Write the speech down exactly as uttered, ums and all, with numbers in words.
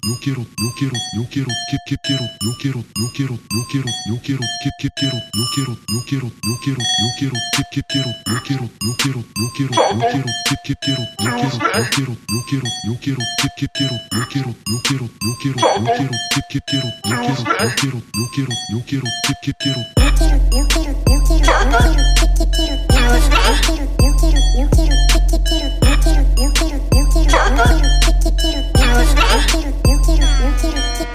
quiero, yo quiero, yo quiero, que que quiero, yo quiero, yo quiero, yo quiero, yo quiero, que que quiero, yo quiero, yo quiero, yo quiero, yo quiero, que que quiero, yo quiero, yo quiero, yo quiero, yo quiero, que que quiero, yo quiero, yo quiero, yo quiero, yo quiero, que que quiero, yo quiero, yo quiero, yo quiero, yo quiero, que que quiero, yo quiero, yo quiero, yo quiero, yo quiero, que que quiero. Yo quiero, yo quiero, yo quiero, yo quiero, que que quiero, yo quiero, yo quiero, yo quiero, yo quiero, que que quiero, yo quiero, yo quiero, yo quiero, yo quiero, que que quiero, yo quiero, yo quiero, yo quiero, yo quiero, que